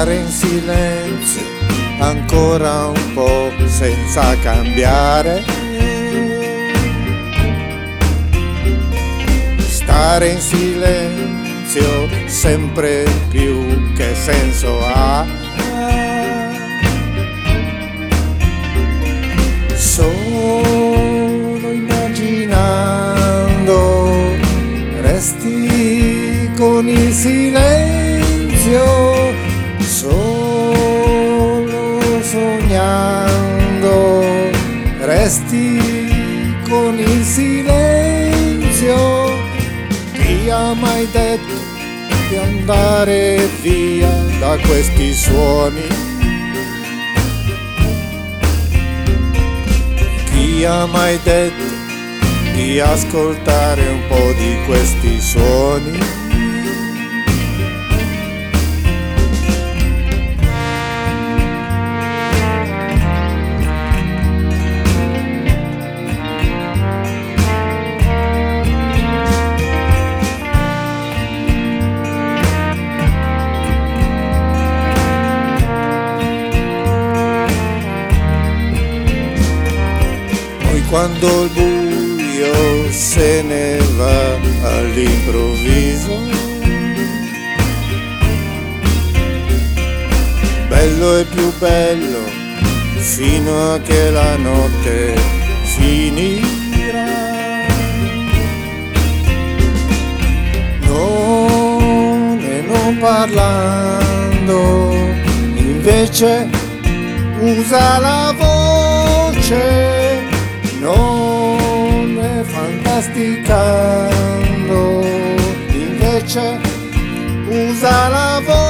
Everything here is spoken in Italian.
stare in silenzio ancora un po' senza cambiare. Stare in silenzio sempre più che senso ha? Solo immaginando resti con il silenzio, solo sognando resti con il silenzio. Chi ha mai detto di andare via da questi suoni? Chi ha mai detto di ascoltare un po' di questi suoni? Quando il buio se ne va all'improvviso, bello e più bello fino a che la notte finirà. Non parlando, invece usa la voce. Non è fantasticando, invece usa la voce.